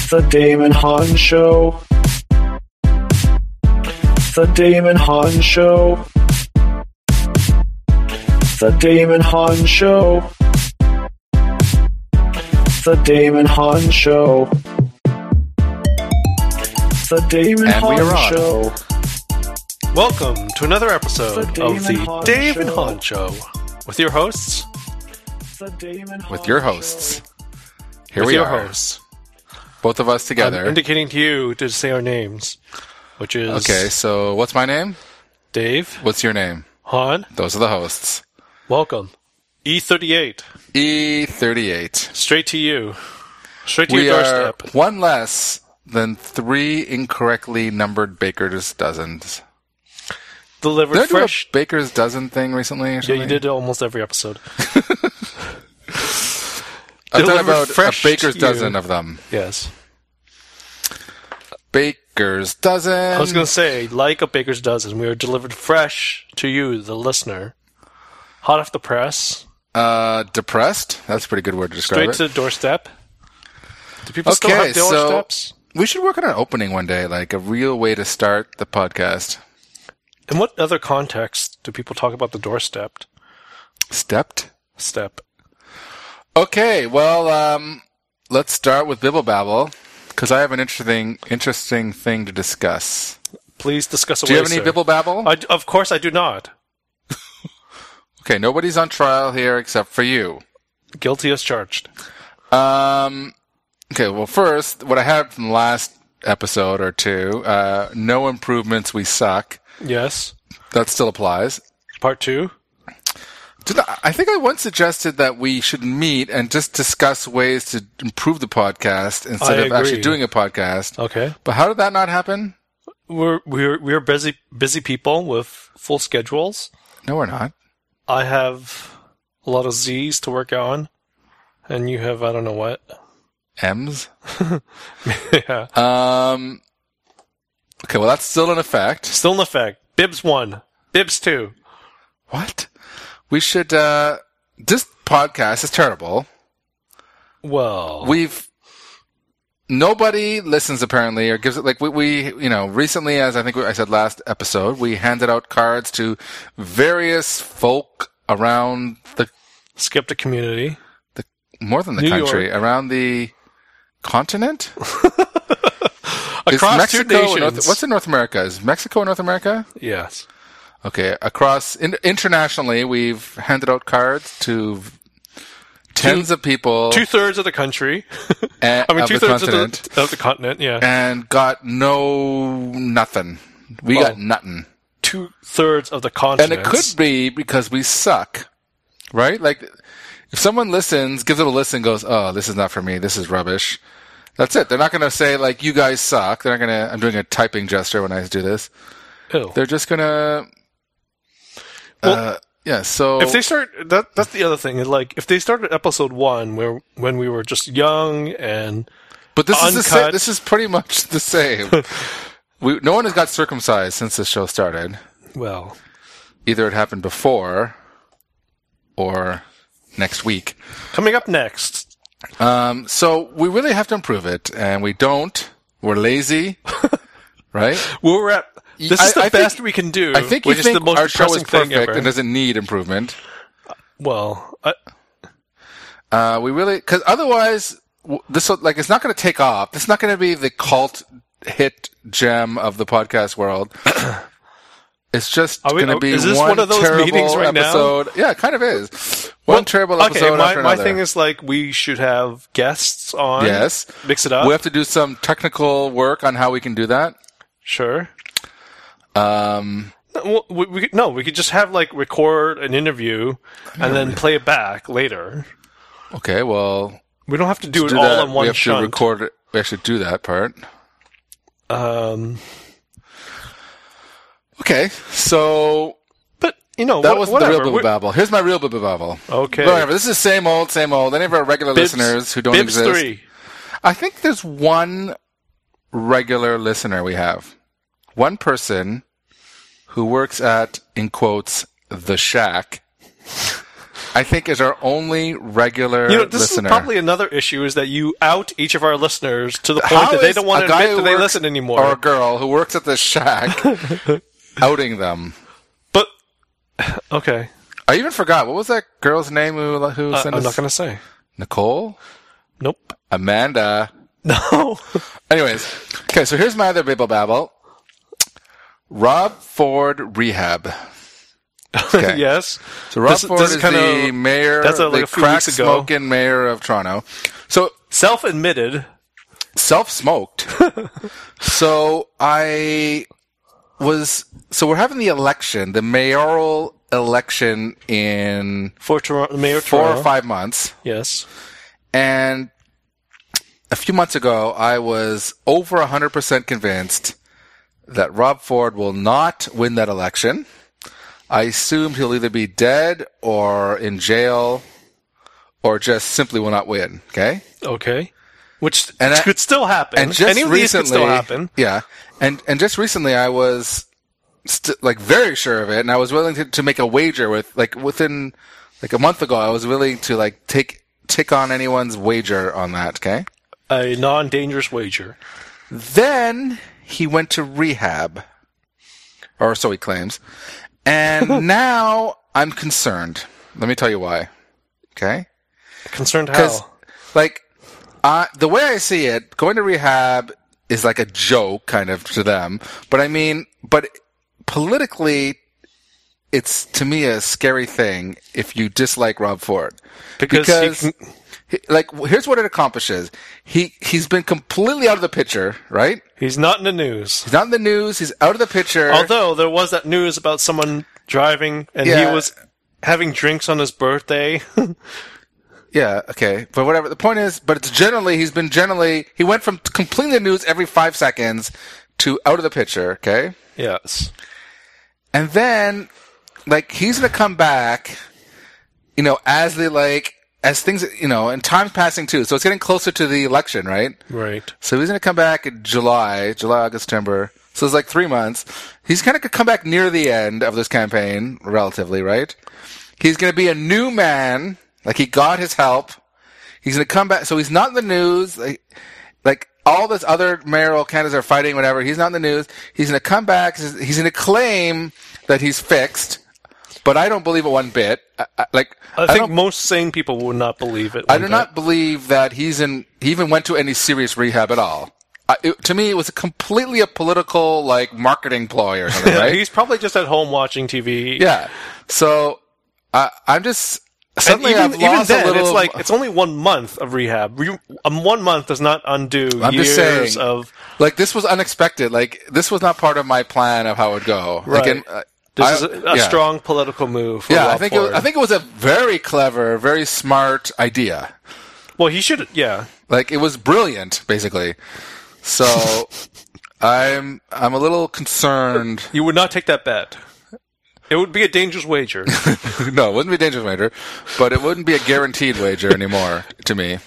The Damon Hahn Show. The Damon Hahn Show. The Damon Hahn Show. The Damon Hahn Show. The Damon Hahn Show. Welcome to another episode of the Damon Hahn Show with your hosts. With your hosts. Here we are. Hosts. Both of us together. I'm indicating to you to say our names, which is... Okay, so what's my name? Dave. What's your name? Han. Those are the hosts. Welcome. E38. E38. Straight to you. Straight to your doorstep. We are one less than 3 incorrectly numbered Baker's Dozens. Delivered did I fresh. do a Baker's Dozen thing recently or something? Yeah, you did almost every episode. I've done about a Baker's Dozen you. of them. Yes. Baker's Dozen. I was going to say, like a Baker's Dozen, we are delivered fresh to you, the listener. Hot off the press. Depressed? That's a pretty good word to describe Straight to the doorstep. Do people still have doorsteps? We should work on an opening one day, like a real way to start the podcast. In what other context do people talk about the doorstep? Step. Okay, well, let's start with Bibble Babble, because I have an interesting thing to discuss. Please discuss away, Do you have any Bibble Babble? Of course I do not. Okay, nobody's on trial here except for you. Guilty as charged. Okay, well, first, what I had from the last episode or two, no improvements, we suck. Yes. That still applies. Part 2? I think I once suggested that we should meet and just discuss ways to improve the podcast instead of actually doing a podcast. Okay. But how did that not happen? We're busy people with full schedules. No, we're not. I have a lot of Z's to work on, and you have I don't know what. M's? Yeah. Okay, well, that's still in effect. Still in effect. Bibs 1. Bibs 2. What? We should, this podcast is terrible. Well. Nobody listens apparently, or gives it, like, we recently, as I think I said last episode, we handed out cards to various folk around the skeptic community. More than the New country, York. around the continent? Across Mexico 2 nations. What's in North America? Is Mexico North America? Yes. Okay, internationally, we've handed out cards to tens of people. 2/3 of the country. I mean, 2/3 of the continent, yeah. And got nothing. We got nothing. 2/3 of the continent. And it could be because we suck, right? Like, if someone listens, gives it a listen, goes, oh, this is not for me, this is rubbish. That's it. They're not going to say, like, you guys suck. They're not going to, I'm doing a typing gesture when I do this. Ew. They're just going to, so. If they start, that's the other thing. Like, if they started episode 1 when we were just young and But this uncut. this is pretty much the same. No one has got circumcised since this show started. Well. Either it happened before or next week. Coming up next. So we really have to improve it, and we don't. We're lazy, right? This is the best we can do. I think you think the most our show is perfect ever. and doesn't need improvement. Well, we really, because otherwise, it's not going to take off. It's not going to be the cult hit gem of the podcast world. It's just going to be one of those terrible meetings right episode. Now? Yeah, it kind of is. One terrible episode after my another. thing is, like, we should have guests on. Yes. Mix it up. We have to do some technical work on how we can do that. Sure. We could just have, like, record an interview and then play it back later. Okay, well, we don't have to do it all in one shot. We have to record it. We actually do that part. Okay, so. But, that wasn't the real Bibble Babble. Here's my real Bibble Babble. Okay. Whatever. This is same old. Any of our regular listeners who don't Bibs exist. 3. I think there's one regular listener we have. One person who works at, in quotes, the shack. I think, is our only regular This listener. is probably another issue, is that you out each of our listeners to the point How that they is don't want a to guy admit who that they works- listen anymore. Or a girl who works at the shack outing them. But, okay. I even forgot. What was that girl's name who sent I'm us? not going to say. Nicole? Nope. Amanda. No. Anyways. Okay, so here's my other Bibble Babble. Rob Ford Rehab. Okay. Yes. So Rob This Ford is is kind the of- mayor, that's like the a few weeks ago. crack-smoking mayor of Toronto. So Self-admitted. self-smoked. So we're having the election, the mayoral election in For Mayor 4 Toronto. or 5 months. Yes. And a few months ago, I was over 100% convinced that Rob Ford will not win that election. I assumed he'll either be dead or in jail or just simply will not win. Okay? Okay. Which And could still happen. And just Any of these could recently, still happen. yeah. And just recently, I was very sure of it, and I was willing to make a wager within a month ago. I was willing to take on anyone's wager on that. Okay. A non-dangerous wager. Then he went to rehab, or so he claims, and now I'm concerned. Let me tell you why. Okay. Concerned Because, how? the way I see it, going to rehab is like a joke, kind of, to them. But politically, it's, to me, a scary thing if you dislike Rob Ford. Because Here's what it accomplishes. He's been completely out of the picture, right? he's not in the news. He's not in the news. He's out of the picture. Although there was that news about someone driving and Yeah. he was having drinks on his birthday. Yeah, okay. But whatever. The point is, but he went from completely in the news every 5 seconds to out of the picture, okay? Yes. And then, he's gonna come back, as things, and time's passing too. So it's getting closer to the election, right? Right. So he's gonna come back in July, August, September. So it's 3 months. He's gonna come back near the end of this campaign, relatively, right? He's gonna be a new man. He got his help. He's going to come back. So he's not in the news. All this other mayoral candidates are fighting, whatever. He's not in the news. He's going to come back. He's going to claim that he's fixed. But I don't believe it one bit. I think most sane people would not believe it. I do not believe that he even went to any serious rehab at all. To me, it was completely a political, marketing ploy or something, right? He's probably just at home watching TV. Yeah. So I'm just... Suddenly even, I've lost even then, a little... it's only 1 month of rehab. 1 month does not undo I'm years just saying, of... this was unexpected. This was not part of my plan of how it would go. Right. This is a strong political move for Rob Ford. I think it was a very clever, very smart idea. Well, he should... Yeah. It was brilliant, basically. So, I'm a little concerned. You would not take that bet. It would be a dangerous wager. No, it wouldn't be a dangerous wager, but it wouldn't be a guaranteed wager anymore to me.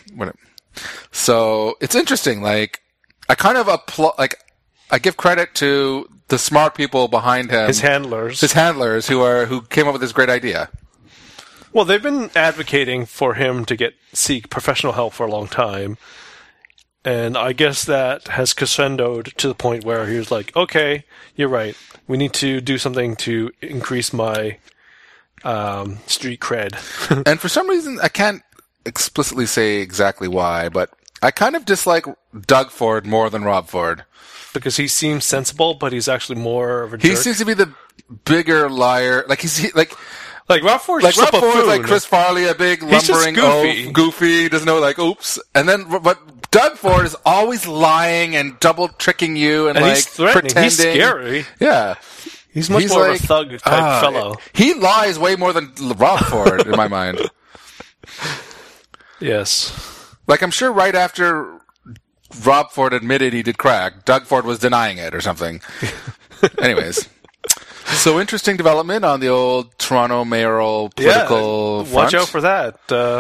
So it's interesting. I kind of I give credit to the smart people behind him, His handlers. who came up with this great idea. Well, they've been advocating for him to seek professional help for a long time. And I guess that has crescendoed to the point where he was like, okay, you're right. We need to do something to increase my street cred. And for some reason, I can't explicitly say exactly why, but I kind of dislike Doug Ford more than Rob Ford. Because he seems sensible, but he's actually more of a jerk. He seems to be the bigger liar. Rob Ford's Rob Ford is like Chris Farley, a big He's just lumbering goofy. goofy, doesn't know, oops. And then, but Doug Ford is always lying and double tricking you and he's threatening. pretending. He's scary. Yeah. He's much more of a thug type fellow. He lies way more than Rob Ford in my mind. Yes. I'm sure right after Rob Ford admitted he did crack, Doug Ford was denying it or something. Anyways. So interesting development on the old Toronto mayoral political front. Watch out for that.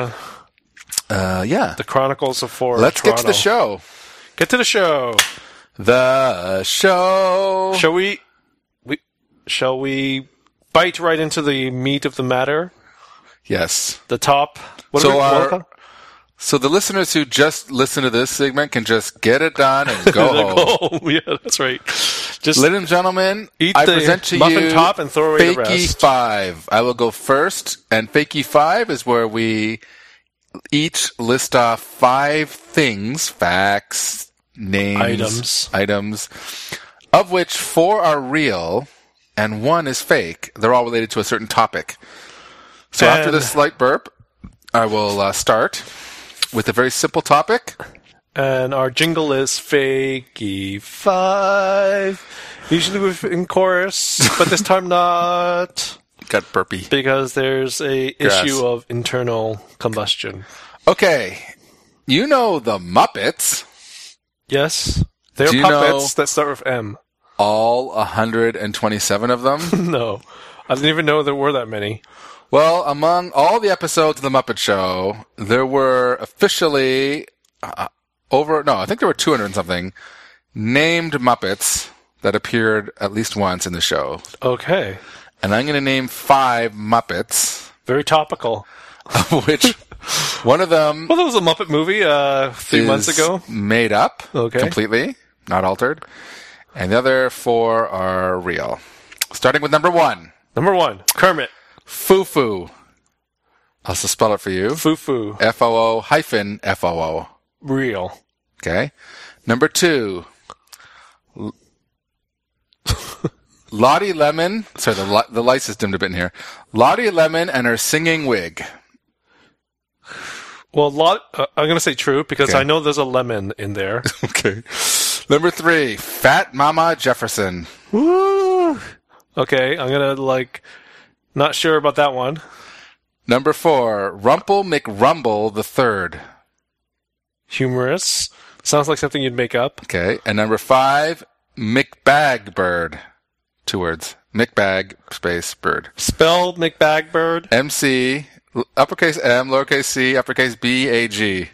Yeah. The Chronicles of Ford. Let's Toronto. get to the show. Get to the show. The show. Shall we bite right into the meat of the matter? Yes. The top. What So are we our- welcome? So the listeners who just listen to this segment can just get it done and go home. Oh, yeah, that's right. Just Ladies and gentlemen, eat I the present to muffin you top and throw away the Fakey rest. 5. I will go first, and Fakey 5 is where we each list off 5 things, facts, names, items, of which 4 are real and 1 is fake. They're all related to a certain topic. So after And- this slight burp, I will start with a very simple topic. And our jingle is Fakey 5. Usually we're in chorus, but this time not. Got burpy. Because there's a Grass. issue of internal combustion. Okay. You know the Muppets. Yes? They're Do you puppets that start with M. All 127 of them? No. I didn't even know there were that many. Well, among all the episodes of The Muppet Show, there were officially I think there were 200 and something named Muppets that appeared at least once in the show. Okay. And I'm going to name 5 Muppets, Very topical. of which one of them Well, there was a Muppet movie a few months is ago. made up Okay. completely, not altered. And the other 4 are real. Starting with number 1, Number 1, Kermit. Foo-Foo. I'll just spell it for you. Foo-Foo. Foo-Foo. Real. Okay. Number 2, Lottie Lemon. Sorry, the lights is dimmed a bit in here. Lottie Lemon and her singing wig. Well, I'm going to say true because Okay. I know there's a lemon in there. Okay. Number 3, Fat Mama Jefferson. Woo! Okay, I'm going to, not sure about that one. Number 4, Rumple McRumble the Third. Humorous. Sounds like something you'd make up. Okay. And number 5, McBag Bird. 2 words. McBag space bird. Spelled McBagbird. MC, uppercase M, lowercase c, uppercase B-A-G.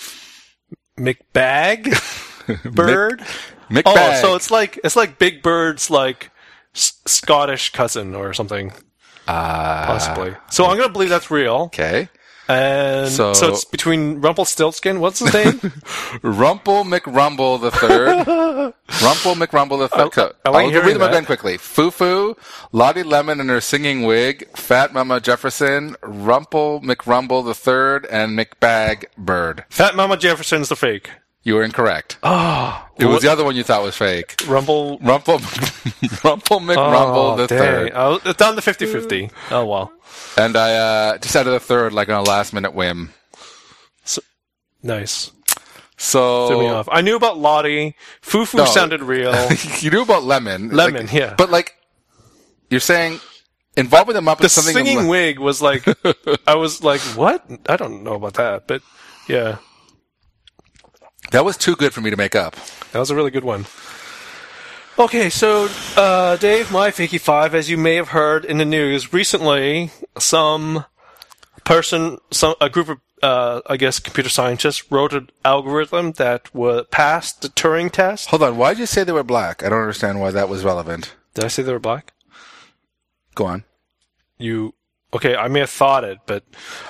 McBag? Bird? McBag. Oh, so it's like Big Bird's Scottish cousin or something, possibly. So I'm gonna believe that's real. Okay. And So- so it's between Rumpelstiltskin. What's his name? Rumple McRumble the Third. Rumple McRumble the Third. I like I'll hearing read them that. again quickly. Foo-Foo, Lottie Lemon and her singing wig, Fat Mama Jefferson, Rumple McRumble the Third, and McBag Bird. Fat Mama Jefferson's the fake. You were incorrect. Oh, It was the other one you thought was fake. Rumple. Rumple McRumble the Third. It's down to 50-50. Oh well. And I just added a third like on a last minute whim. Nice. So Threw me off. I knew about Lottie. Foo-Foo No. sounded real. you knew about Lemon. Lemon, yeah. But you're saying involving the Muppets The something singing wig was like, I was like, what? I don't know about that, but yeah, that was too good for me to make up. that was a really good one. Okay, so Dave, my Fakey 5, as you may have heard in the news recently, a group of I guess computer scientists wrote an algorithm that passed the Turing test. Hold on, why did you say they were black? I don't understand why that was relevant. Did I say they were black? Go on. Okay, I may have thought it, but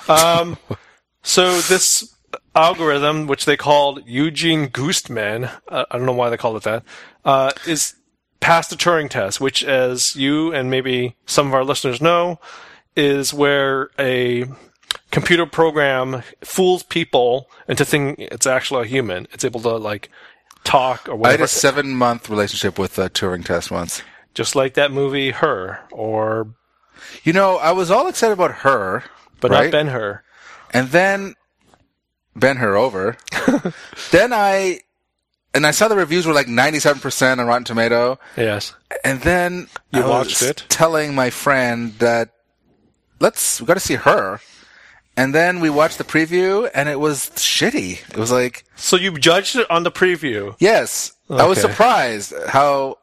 so this algorithm, which they called Eugene Goostman, I don't know why they called it that, is passed the Turing test, which, as you and maybe some of our listeners know, is where a computer program fools people into thinking it's actually a human. It's able to talk or I had whatever. a 7-month relationship with a Turing test once. Just like that movie Her, or I was all excited about Her, but right? not Ben-Hur. And then Ben-Hur over. Then I saw the reviews were 97% on Rotten Tomato. Yes. And then You I watched was it? telling my friend that we got to see Her. And then we watched the preview and it was shitty. It was like, So you judged it on the preview. yes, I was Okay. surprised how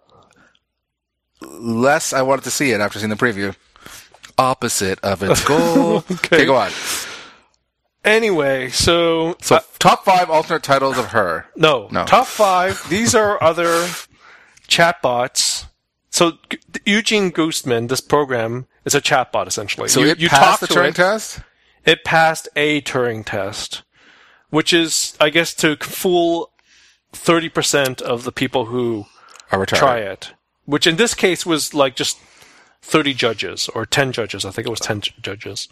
less I wanted to see it after seeing the preview. Opposite of its goal. Okay, go on. Anyway, so Top 5 alternate titles of Her. no, top 5. These are other chatbots. So Eugene Goostman, this program, is a chatbot essentially. So you it passed the talk to Turing it. test? it passed a Turing test, which is, I guess, to fool 30% of the people who Are retired. try it. Which in this case was like just 30 judges, or 10 judges. I think it was 10 judges.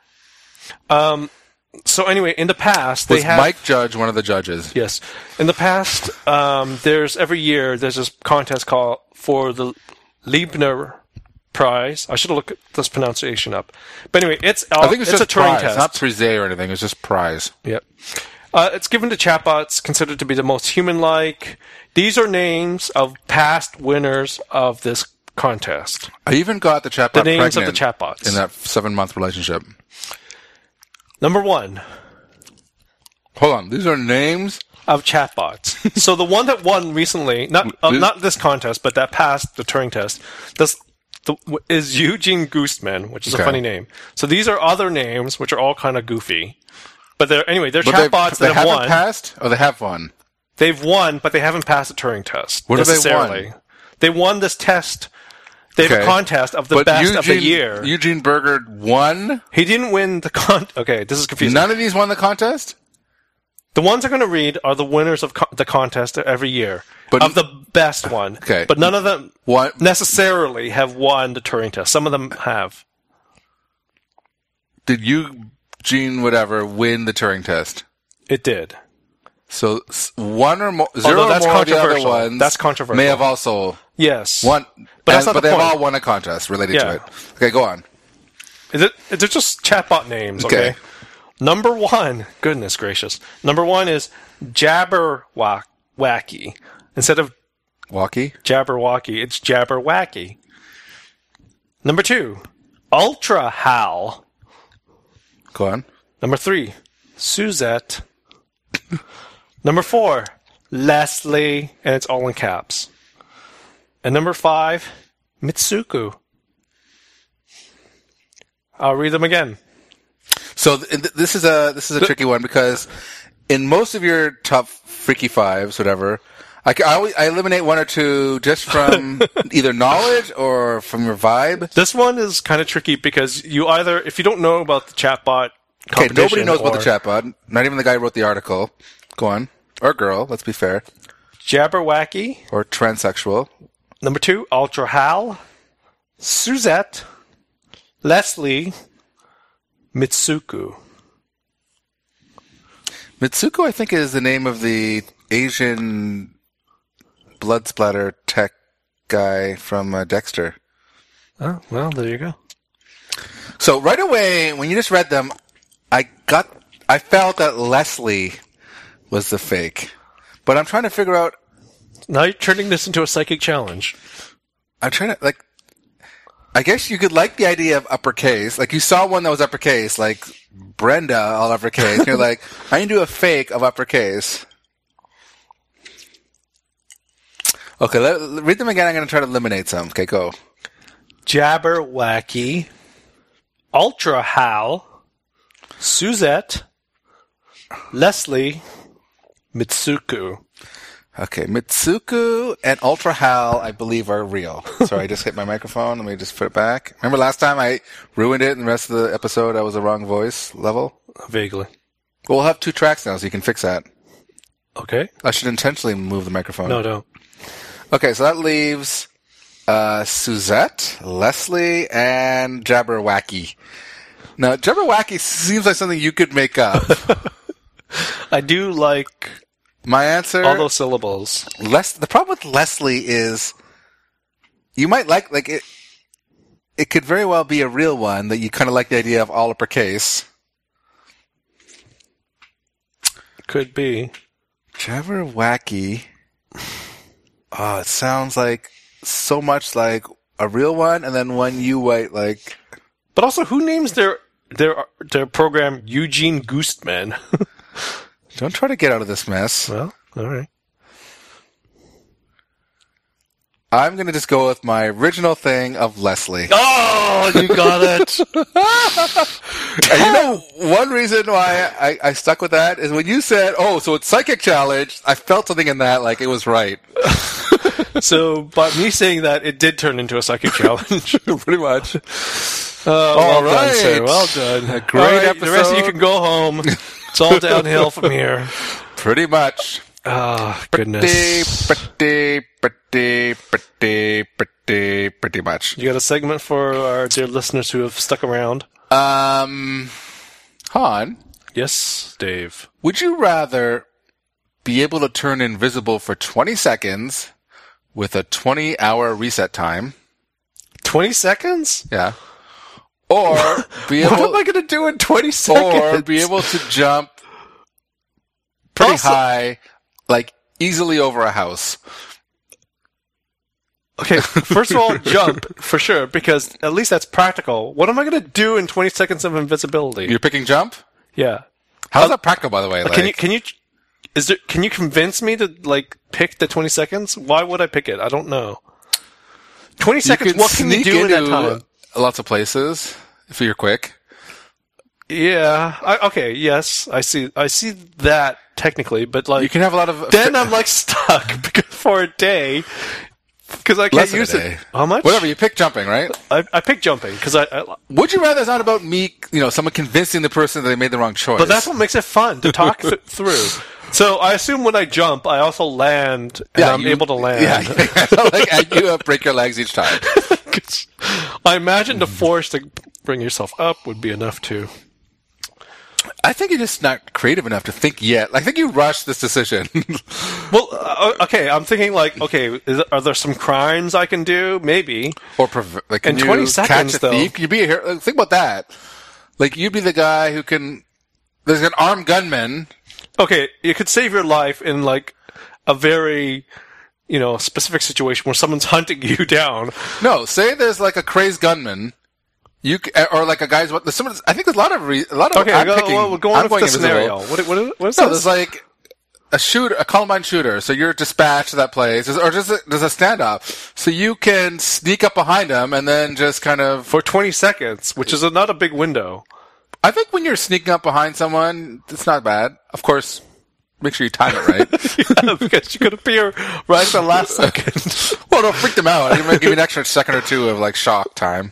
So anyway, in the past, Was they have... Mike Judge one of the judges? Yes. In the past, every year, there's this contest called for the Leibniz Prize. I should have looked this pronunciation up. But anyway, it's I think it's just a Turing prize, test. not prize or anything. It's just prize. Yep. It's given to chatbots considered to be the most human-like. These are names of past winners of this contest. I even got the chatbot The names of the pregnant chatbots. in that 7-month relationship. Number 1 Hold on. These are names? of chatbots. So the one that won recently, not this contest, but that passed the Turing test, is Eugene Goostman, which is a funny name. So these are other names, which are all kind of goofy. But they're chatbots that have won. They haven't passed, or they have won? They've won, but they haven't passed the Turing test. What have they necessarily. won? They won this test. They have a contest of the best of the year. Eugene Burger won? He didn't win the Okay, this is confusing. None of these won the contest? The ones I'm going to read are the winners of the contest every year. Of the best one. Okay. But none of them necessarily have won the Turing test. Some of them have. Did Eugene whatever win the Turing test? It did. So one or more, zero that's or more of the other controversial. ones That's controversial. may have also Yes. won. But that's not the they've point. all won a contest related to it. Okay, go on. They're just chatbot names, okay? Number 1, goodness gracious. Number 1 is Jabberwacky. Instead of Walkie? Jabberwocky, it's Jabberwacky. Number 2, Ultra Hal. Go on. Number 3, Suzette. Number 4, Leslie, and it's all in caps. And number 5, Mitsuku. I'll read them again. So this is a tricky one because in most of your top freaky fives, whatever, I eliminate one or two just from either knowledge or from your vibe. This one is kind of tricky because if you don't know about the chatbot competition, nobody knows about the chatbot. Not even the guy who wrote the article. Go on. Or girl, let's be fair. Jabberwacky. Or transsexual. Number 2, Ultra Hal. Suzette. Leslie. Mitsuku. Mitsuku, I think, is the name of the Asian blood splatter tech guy from Dexter. Oh, well, there you go. So right away, when you just read them, I felt that Leslie was the fake. But I'm trying to figure out... Now you're turning this into a psychic challenge. I'm trying to, I guess you could like the idea of uppercase. Like, you saw one that was uppercase, like Brenda, all uppercase. And you're like, I need to do a fake of uppercase. Okay, read them again. I'm going to try to eliminate some. Okay, go. Jabberwacky. Ultra Hal. Suzette. Leslie. Mitsuku. Okay, Mitsuku and Ultra Hal, I believe, are real. Sorry, I just hit my microphone. Let me just put it back. Remember last time I ruined it and the rest of the episode I was the wrong voice level? Vaguely. We'll have 2 tracks now, so you can fix that. Okay. I should intentionally move the microphone. No, don't. Okay, so that leaves Suzette, Leslie, and Jabberwacky. Now, Jabberwacky seems like something you could make up. I do like... My answer... all those syllables. The problem with Leslie is you might like it. It could very well be a real one that you kind of like the idea of all uppercase. Could be. Jabberwacky. Oh, it sounds like so much like a real one, and then one you might like. But also, who names their program Eugene Goostman? Don't try to get out of this mess. Well, all right. I'm going to just go with my original thing of Leslie. Oh, you got it. And you know, one reason why I stuck with that is when you said, oh, so it's Psychic Challenge, I felt something in that like it was right. So, by me saying that, it did turn into a psychic challenge. Pretty much. Well right. done, sir. Well done. A great episode. The rest of you can go home. It's all downhill from here. Pretty much. Oh, goodness. Pretty much. You got a segment for our dear listeners who have stuck around? Han, Yes, Dave. would you rather be able to turn invisible for 20 seconds with a 20-hour reset time? 20 seconds? Yeah. Or be able, What am I going to do in 20 seconds? or be able to jump pretty high, like easily over a house. Okay, first of all, jump, for sure, because at least that's practical. What am I going to do in 20 seconds of invisibility? You're picking jump? Yeah. How's that practical, by the way? Can you convince me to, pick the 20 seconds? Why would I pick it? I don't know. 20 seconds, what can you do in that time? Lots of places, if you're quick. Yeah. Okay, yes, I see that technically, but You can have a lot of... then I'm stuck for a day because I can't use it. How much? Whatever, you pick jumping, right? I pick jumping because Would you rather it's not about me, someone convincing the person that they made the wrong choice? But that's what makes it fun to talk through. So I assume when I jump, I also land, and I'm able to land. Yeah. And you break your legs each time. I imagine the force to bring yourself up would be enough too. I think you're just not creative enough to think yet. I think you rushed this decision. Well, okay, I'm thinking are there some crimes I can do? Maybe. Or can in you 20 seconds, catch a though. thief? Can you be a hero? Think about that. You'd be the guy who can... There's an armed gunman. Okay, you could save your life in a very, specific situation where someone's hunting you down. No, say there's a crazed gunman. Or a guy's... I think there's a lot of... Okay, we're going with the scenario. What is this? There's a Columbine shooter, so you're dispatched to that place, or there's a standoff, so you can sneak up behind him and then just kind of... For 20 seconds, which is not a big window. I think when you're sneaking up behind someone, it's not bad. Of course, make sure you time it right. Yeah, because you could appear right at the last second. Well, don't freak them out. You might give you an extra second or two of shock time.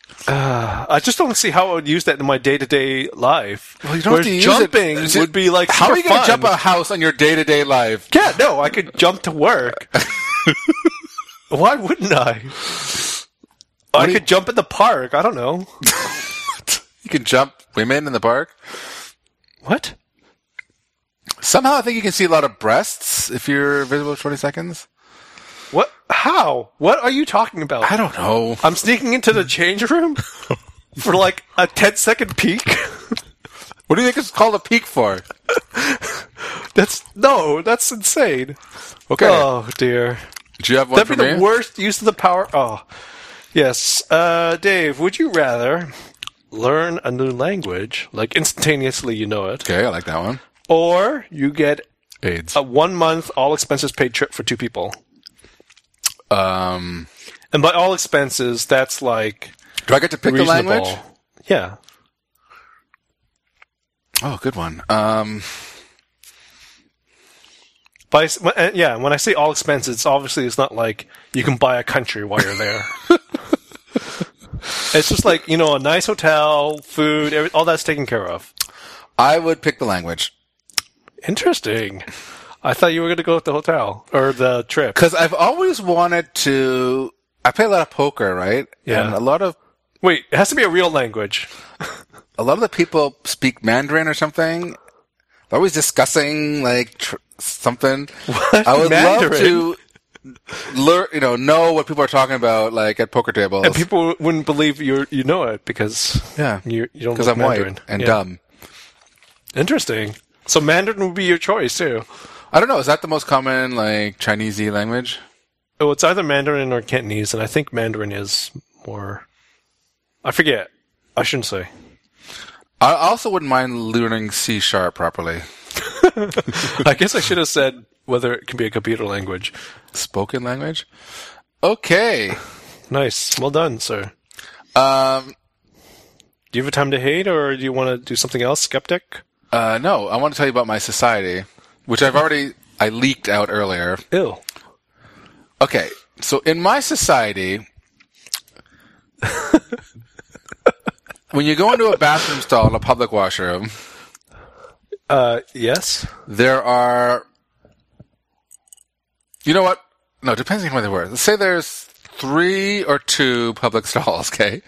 I just don't see how I would use that in my day-to-day life. Well, you don't have to use jumping it. would be how are you going to jump a house on your day-to-day life? Yeah, no, I could jump to work. Why wouldn't I? I could jump in the park. I don't know. You can jump women in the park? What? Somehow I think you can see a lot of breasts if you're visible for 20 seconds. What? How? What are you talking about? I don't know. I'm sneaking into the change room for a 10-second peek? What do you think it's called a peek for? That's insane. Okay. Oh, dear. Do you have one That'd for be me? the worst use of the power. Oh, yes. Dave, would you rather learn a new language, instantaneously you know it, Okay, I like that one. or you get AIDS. a 1 month all expenses paid trip for 2 people? And by all expenses, that's Do I get to pick reasonable. the language? Yeah. Oh, good one. When I say all expenses, it's not like you can buy a country while you're there. It's just a nice hotel, food, all that's taken care of. I would pick the language. Interesting. I thought you were going to go with the hotel or the trip. Because I've always wanted to... I play a lot of poker, right? Yeah. And Wait, it has to be a real language. a lot of the people speak Mandarin or something. They're always discussing, something. What? I would Mandarin? love to learn, know what people are talking about, at poker tables. And people wouldn't believe you know it because you don't because look I'm Mandarin. white and dumb. Interesting. So Mandarin would be your choice too. I don't know. Is that the most common, Chinese-y language? Oh, it's either Mandarin or Cantonese, and I think Mandarin is more... I forget. I shouldn't say. I also wouldn't mind learning C# properly. I guess I should have said whether it can be a computer language. Spoken language? Okay. Nice. Well done, sir. Um, Do you have a time to hate, or do you want to do something else, Skeptic? No, I want to tell you about my society, which I leaked out earlier. Ew. Okay, so in my society, when you go into a bathroom stall in a public washroom, yes. there are... You know what? No, depending on where they were. Let's say there's 3 or 2 public stalls, okay?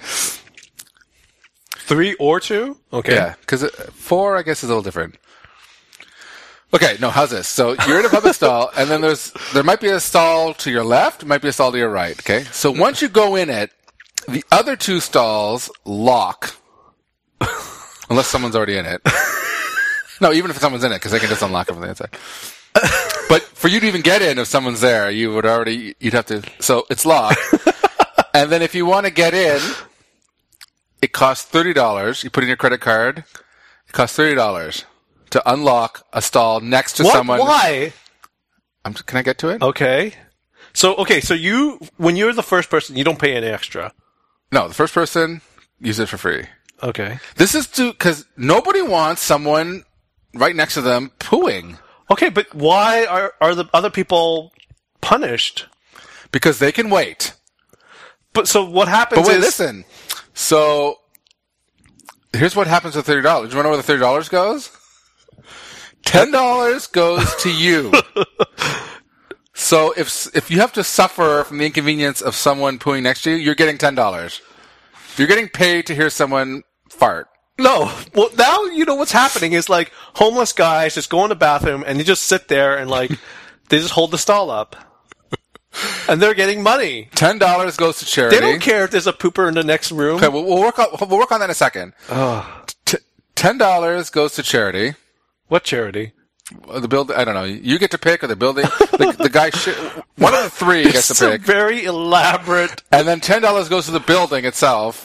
3 or 2? Okay. Yeah, because 4, I guess, is a little different. Okay, no, how's this? So you're in a public stall, and then there might be a stall to your left, might be a stall to your right, okay? So once you go in it, the other 2 stalls lock. Unless someone's already in it. No, even if someone's in it, because they can just unlock it from the inside. But for you to even get in, if someone's there, you'd have to, so it's locked. And then if you want to get in, it costs $30. You put in your credit card. It costs $30 to unlock a stall next to someone. Why? Can I get to it? Okay. So when you're the first person, you don't pay any extra. No, the first person, use it for free. Okay. This is because nobody wants someone right next to them pooing. Okay, but why are the other people punished? Because they can wait. But so what happens But wait, listen. So, here's what happens with $30. Do you want to know where the $30 goes? $10 goes to you. So, if you have to suffer from the inconvenience of someone pooing next to you, you're getting $10. You're getting paid to hear someone fart. No. Well, now you know what's happening is like homeless guys just go in the bathroom and they just sit there and like they just hold the stall up. And they're getting money. $10 goes to charity. They don't care if there's a pooper in the next room. Okay, we'll work on that in a second. $10 goes to charity. What charity? The build. I don't know. You get to pick, or the building. the guy. One of the 3 gets to pick. It's a very elaborate. And then $10 goes to the building itself.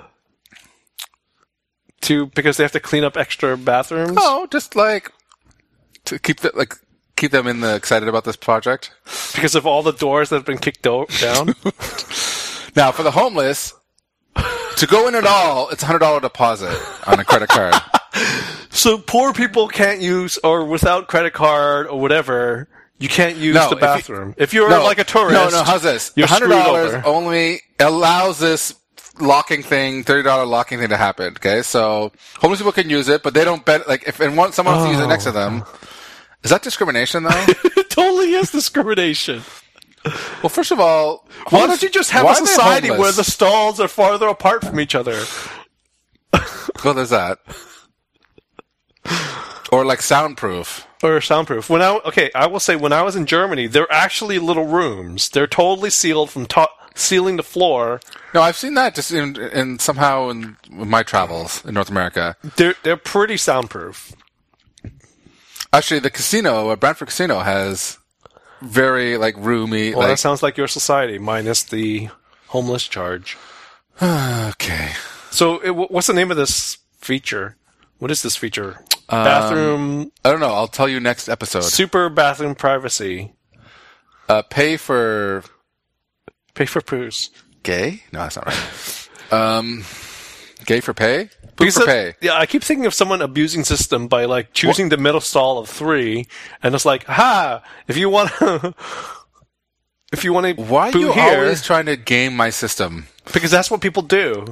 Because they have to clean up extra bathrooms? No, just like to keep them excited about this project. Because of all the doors that have been kicked down? Now, for the homeless, to go in at all, it's a $100 deposit on a credit card. So poor people can't use, or without credit card or whatever, you can't use the bathroom. If you're like a tourist. No, how's this? You're $100 only allows this locking thing, $30 locking thing to happen. Okay, so homeless people can use it, but they don't bet. Like if someone wants to use it next to them, is that discrimination though? It totally is discrimination. Well, first of all, why don't you just have a society where the stalls are farther apart from each other? Well, there's that. Or like soundproof. Or soundproof. I will say when I was in Germany, they're actually little rooms. They're totally sealed from ceiling to floor. No, I've seen that just in somehow in my travels in North America. They're pretty soundproof. Actually, the casino, Brantford Casino, has very roomy. Well, that sounds like your society minus the homeless charge. Okay. So, what's the name of this feature? What is this feature? Bathroom. I don't know. I'll tell you next episode. Super bathroom privacy. Pay for poos. Gay? No, that's not right. Gay for pay? Poop for pay. Yeah, I keep thinking of someone abusing system by choosing the middle stall of 3, and it's like, if you want to Why are you always trying to game my system? Because that's what people do.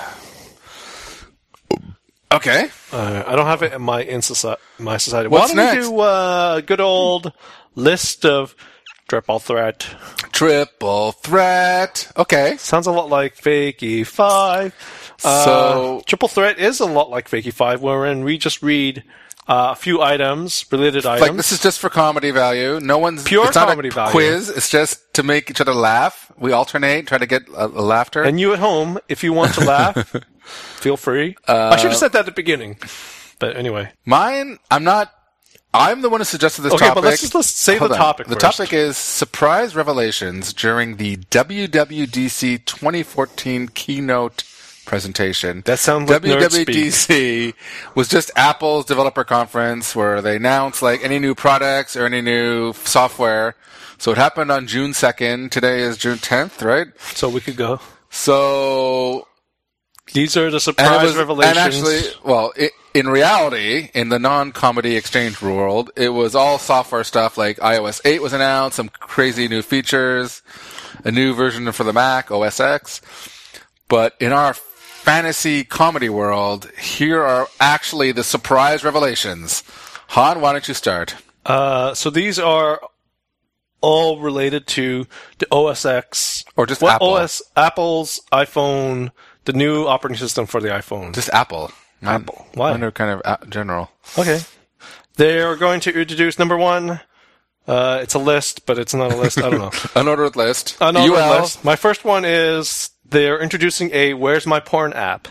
Okay. I don't have it in my society. What's Why don't next? we do a good old list of triple threat? Triple threat. Okay. Sounds a lot like Fakey 5. So triple threat is a lot like Fakey 5, wherein we just read a few related items. This is just for comedy value. Pure it's not comedy a value. Quiz. It's just to make each other laugh. We alternate, try to get a laughter. And you at home, if you want to laugh, feel free. I should have said that at the beginning. But anyway. Mine, I'm the one who suggested this topic. Okay, but let's say the topic first. The topic is surprise revelations during the WWDC 2014 keynote presentation. That sounds like WWDC was just Apple's developer conference where they announced any new products or any new software. So it happened on June 2nd. Today is June 10th, right? So we could go. So these are the surprise revelations. And actually, in reality, in the non-comedy exchange world, it was all software stuff. Like iOS 8 was announced, some crazy new features, a new version for the Mac, OS X. But in our fantasy comedy world, here are actually the surprise revelations. Han, why don't you start? So these are all related to the OS X. Or just Apple? Apple's iPhone, the new operating system for the iPhone. Just Apple. Apple. Why? Mine are kind of general. Okay. They are going to introduce number one. It's a list, but it's not a list. I don't know. Unordered list. Unordered list. My first one is they're introducing a Where's My Porn app.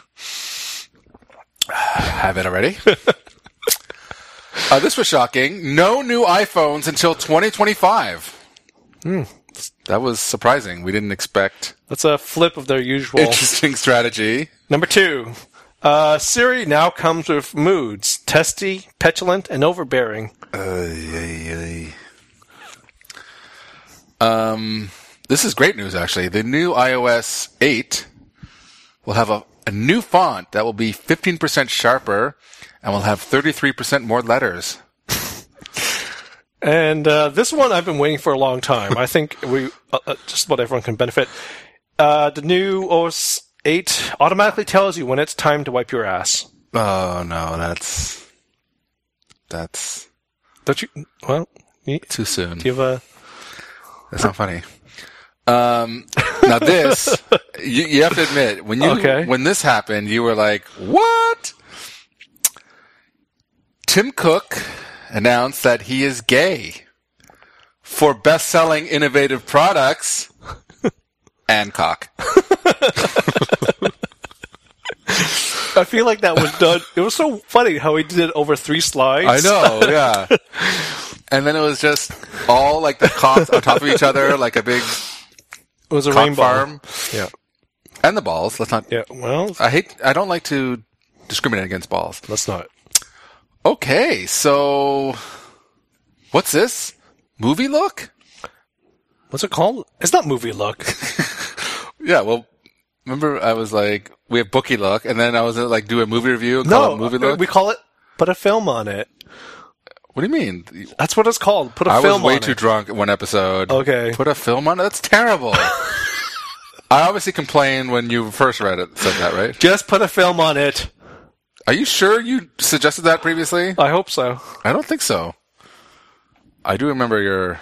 Have it already? This was shocking. No new iPhones until 2025. That was surprising. We didn't expect. That's a flip of their usual. Interesting strategy. Number two. Siri now comes with moods. Testy, petulant, and overbearing. This is great news, actually. The new iOS 8 will have a new font that will be 15% sharper and will have 33% more letters. And this one I've been waiting for a long time. I think we just about everyone can benefit. The new OS 8 automatically tells you when it's time to wipe your ass. Oh, no, that's... Don't you? Well... Too soon. Do you have a... That's not funny. Now this, you have to admit, when this happened, you were like, what? Tim Cook announced that he is gay for best-selling innovative products and cock. I feel like that was done. It was so funny how he did it over 3 slides. I know, yeah. And then it was just all like the cocks on top of each other, like a big it was a cock rainbow farm. Yeah. And the balls. Let's not. Yeah, well. I don't like to discriminate against balls. Let's not. Okay, so what's this? Movie look? What's it called? It's not movie look. Yeah, well, remember I was like, we have bookie look, and then I was like, do a movie review and call it movie look? We call it put a film on it. What do you mean? That's what it's called. Put a film on it. I was way too drunk in one episode. Okay. Put a film on it? That's terrible. I obviously complained when you first read it, said that, right? Just put a film on it. Are you sure you suggested that previously? I hope so. I don't think so. I do remember your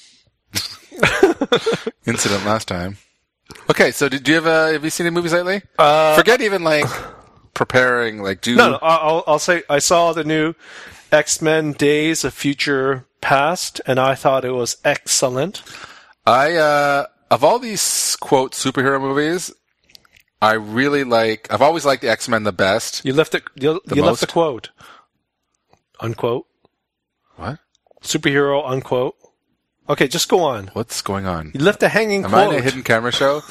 incident last time. Okay, so have you seen any movies lately? Forget even like preparing, like do. No, I'll say I saw the new X-Men Days of Future Past, and I thought it was excellent. Of all these quote superhero movies, I've always liked the X-Men the best. You left the quote. Unquote. What? Superhero, unquote. Okay, just go on. What's going on? You left a hanging quote. Am I in a hidden camera show?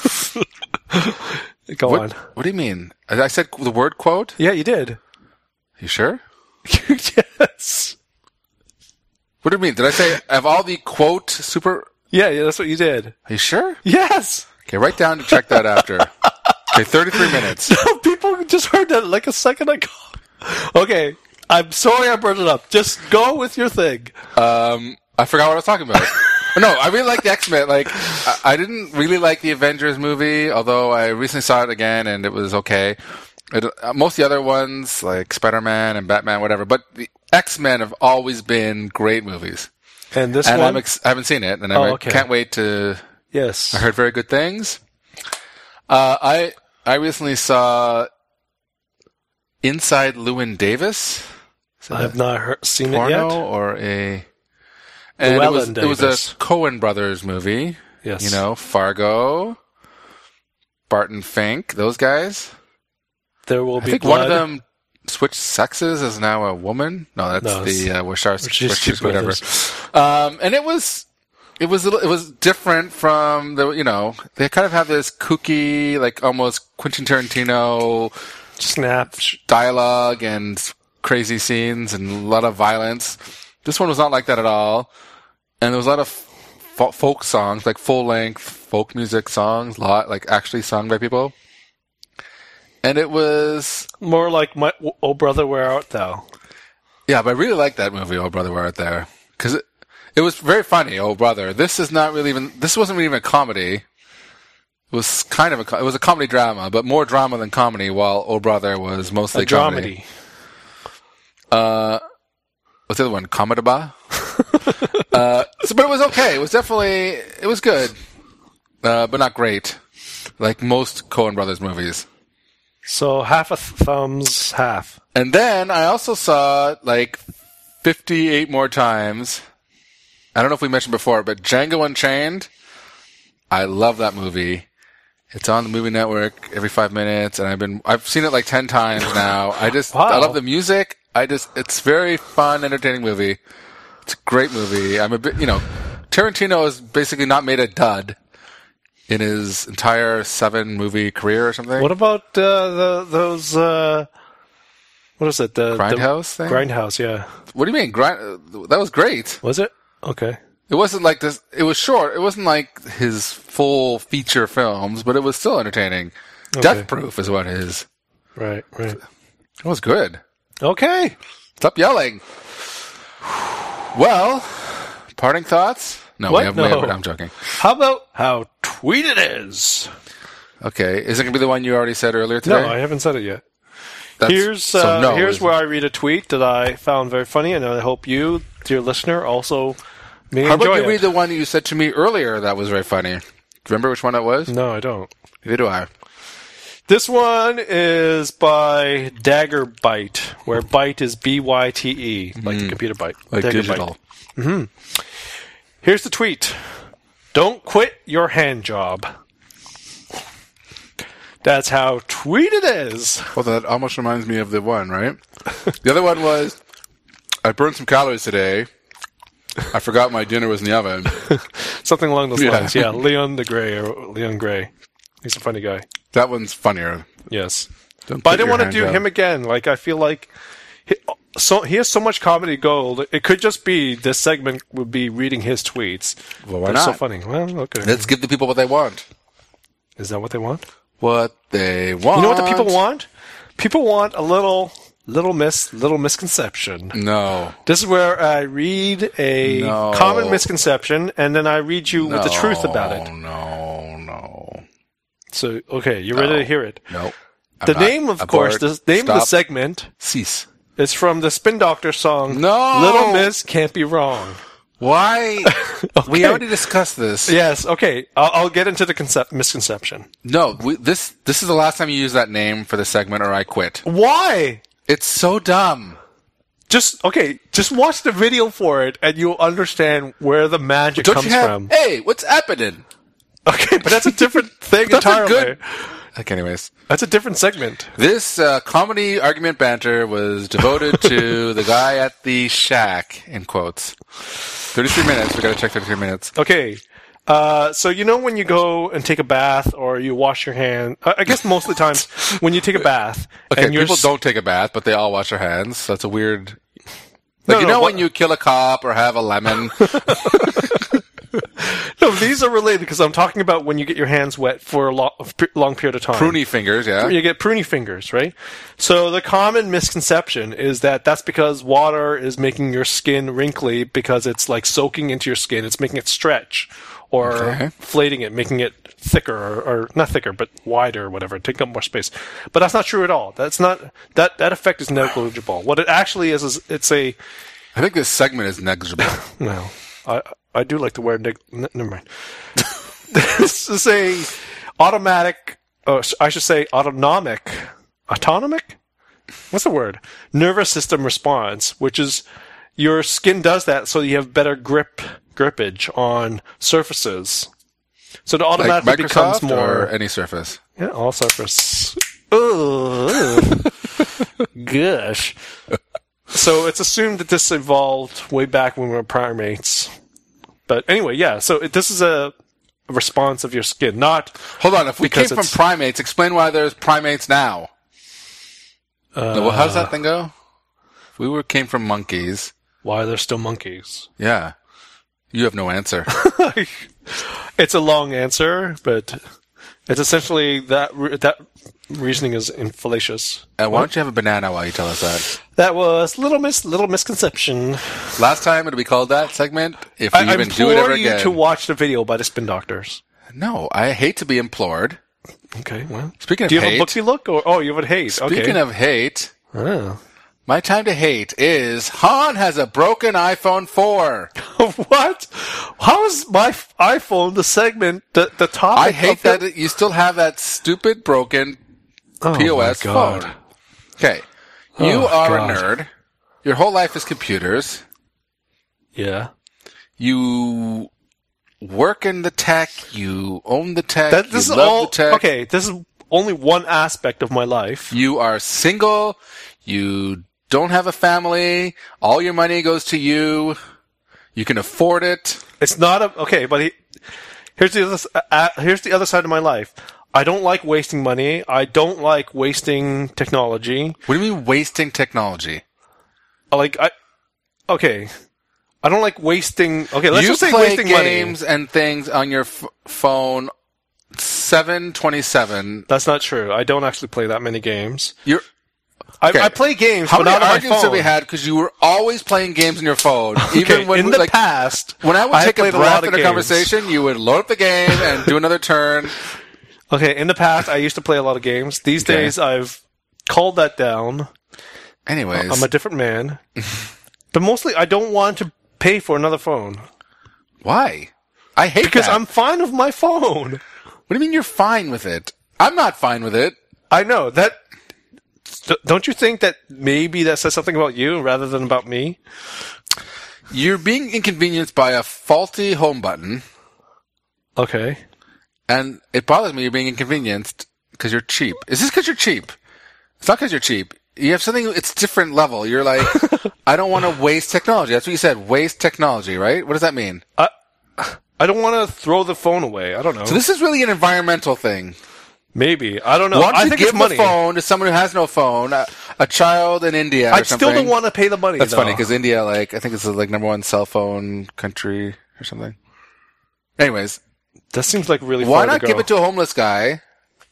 Go on. What do you mean? I said the word quote? Yeah, you did. You sure? Yes. What do you mean? Did I say of all the quote super... Yeah, that's what you did. Are you sure? Yes. Okay, write down to check that after. Okay, 33 minutes. People just heard that like a second ago. Okay, I'm sorry I brought it up. Just go with your thing. I forgot what I was talking about. No, I really like the X-Men. Like, I didn't really like the Avengers movie, although I recently saw it again and it was okay. Most of the other ones, like Spider-Man and Batman, whatever, but the X-Men have always been great movies. And this one? I haven't seen it, and I can't wait to... Yes. I heard very good things. I recently saw Inside Llewyn Davis. I have not seen it yet. Or a... And it was a Coen Brothers movie. Yes. You know, Fargo, Barton Fink, those guys. There will be I think blood. One of them switched sexes, is now a woman. No, that's the Wachowski, whatever. And it was different from the, you know, they kind of have this kooky, like almost Quentin Tarantino snap dialogue and crazy scenes and a lot of violence. This one was not like that at all. And there was a lot of folk songs, like full-length folk music songs, like actually sung by people. and it was More like Oh Brother, Where Art Thou? yeah, but I really like that movie, Oh Brother, Where Art Thou? Because it was very funny, Oh Brother. This wasn't even a comedy. It was kind of it was a comedy drama, but more drama than comedy, while Oh Brother was mostly comedy. What's the other one? Comedaba? But it was okay. It was good. But not great. Like most Coen Brothers movies. So half a thumbs, half. And then I also saw like 58 more times. I don't know if we mentioned before, but Django Unchained. I love that movie. It's on the Movie Network every 5 minutes, and I've seen it like 10 times now. I love the music. It's very fun, entertaining movie. It's a great movie. I'm a bit, Tarantino has basically not made a dud in his entire 7-movie career or something. What about those? What is it? The Grindhouse thing? Grindhouse, yeah. What do you mean? That was great. Was it? Okay. It wasn't like this. It was short. It wasn't like his full feature films, but it was still entertaining. Okay. Death Proof is what it is. Right. It was good. Okay. Stop yelling. Well, parting thoughts? No, what? we haven't. I'm joking. How about how tweet it is? Okay. Is it going to be the one you already said earlier today? No, I haven't said it yet. Here's where I read a tweet that I found very funny, and I hope you, dear listener, also may enjoy it. How about you read the one that you said to me earlier that was very funny? Do you remember which one it was? No, I don't. Neither do I. This one is by Dagger Byte, where byte is B-Y-T-E, like the computer byte. Like Dagger digital. Byte. Mm-hmm. Here's the tweet. Don't quit your hand job. That's how tweet it is. Well, that almost reminds me of the one, right? The other one was, I burned some calories today. I forgot my dinner was in the oven. Something along those lines. Yeah, Leon Gray. He's a funny guy. That one's funnier. Yes. But I didn't want to do him again. Like, I feel like he has so much comedy gold. It could just be this segment would be reading his tweets. Well, why not? So funny. Well, okay. Let's give the people what they want. Is that what they want? What they want. You know what the people want? People want a little misconception. No. This is where I read a common misconception, and then I read you with the truth about it. No. So, okay, you ready to hear it? No. The name of the segment Cease. is from the Spin Doctor song, No! Little Miss Can't Be Wrong. Why? Okay. We already discussed this. Yes, okay. I'll get into the misconception. No, this is the last time you use that name for the segment or I quit. Why? It's so dumb. Just watch the video for it and you'll understand where the magic comes from. Hey, what's happening? Okay, but that's a different thing entirely. Okay, anyways. That's a different segment. This comedy argument banter was devoted to the guy at the shack, in quotes. 33 minutes. We got to check 33 minutes. Okay. So when you go and take a bath or you wash your hand, I guess most of the times when you take a bath. Okay, and people don't take a bath, but they all wash their hands. So that's a weird... when you kill a cop or have a lemon... No, these are related because I'm talking about when you get your hands wet for a long period of time. Pruny fingers, yeah. You get pruny fingers, right? So the common misconception is that that's because water is making your skin wrinkly because it's like soaking into your skin. It's making it stretch or inflating it, making it thicker or not thicker, but wider or whatever, take up more space. But that's not true at all. That's not that effect is negligible. What it actually is it's a... I think this segment is negligible. No. I do like the word never mind. This is a automatic, I should say autonomic? What's the word? Nervous system response, which is your skin does that so you have better grippage on surfaces. So it automatically like becomes more... or any surface? Yeah, all surface. Ugh. Gosh. So it's assumed that this evolved way back when we were primates. But anyway, yeah, so this is a response of your skin, not... Hold on, if we came from primates, explain why there's primates now. Well, how does that thing go? If we came from monkeys... Why are there still monkeys? Yeah. You have no answer. It's a long answer, but... It's essentially that reasoning is fallacious. Why don't you have a banana while you tell us that? That was little misconception. Last time it'll be called that segment. If I you even do it ever implore you again. to watch the video by the Spin Doctors. No, I hate to be implored. Okay, well. Speaking of do you hate, have a booksy look? Or, you have a hate. Speaking of hate, Oh. my time to hate is Han has a broken iPhone 4. What? How is my iPhone the segment, the topic? I hate that you still have that stupid broken POS my God. phone. Okay. You are a nerd. Your whole life is computers. Yeah. You work in the tech. You own the tech. This you is love all the tech. okay. This is only one aspect of my life. You are single. You don't have a family. All your money goes to you. You can afford it. It's not but here's the other side of my life. I don't like wasting money. I don't like wasting technology. What do you mean wasting technology? I don't like wasting. Okay, let's you just say play wasting games money. and things on your phone. 727. That's not true. I don't actually play that many games. You're. I play games, How but many not on my arguments phone. have we had because you were always playing games on your phone? Okay, in the past, when I would take a played breath lot of in a games. conversation, you would load up the game and do another turn. Okay, in the past, I used to play a lot of games. These days, I've called that down. Anyways, I'm a different man. But mostly, I don't want to pay for another phone. why? I hate Because that. I'm fine with my phone. What do you mean you're fine with it? I'm not fine with it. I know that. Don't you think that maybe that says something about you rather than about me? You're being inconvenienced by a faulty home button, Okay. and it bothers me you're being inconvenienced because you're cheap. Is this because you're cheap? It's not because you're cheap. You have something, it's different level. You're like, I don't want to waste technology. That's what you said, waste technology, right? What does that mean? I don't want to throw the phone away. I don't know. So this is really an environmental thing. Maybe. I don't know. Why don't I you think give it's money. the phone to someone who has no phone, a child in India or I something? still don't want to pay the money. That's though. funny because India, I think it's number one cell phone country or something. Anyways, That seems like really why far not to go. give it to a homeless guy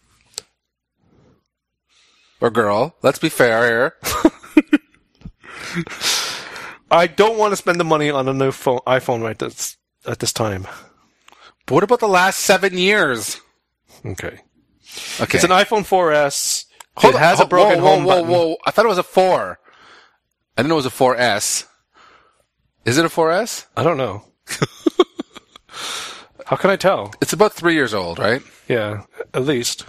or girl? Let's be fair here. I don't want to spend the money on a new iPhone at this time. But what about the last 7 years? Okay. Okay, It's an iPhone 4S. Hold it on, has a broken home button. Whoa! I thought it was a 4. I didn't know it was a 4S. Is it a 4S? I don't know. How can I tell? It's about 3 years old, right? Yeah, at least.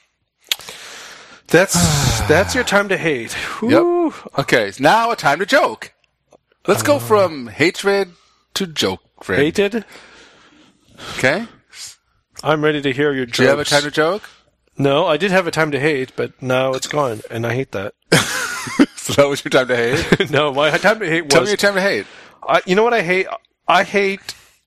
That's your time to hate. Whew. Okay, now a time to joke. Let's go from hatred to joke. Hated? Okay. I'm ready to hear your jokes. Do you have a time to joke? No, I did have a time to hate, but now it's gone, and I hate that. So that was your time to hate? No, my time to hate was... Tell me your time to hate. you know what I hate? I hate...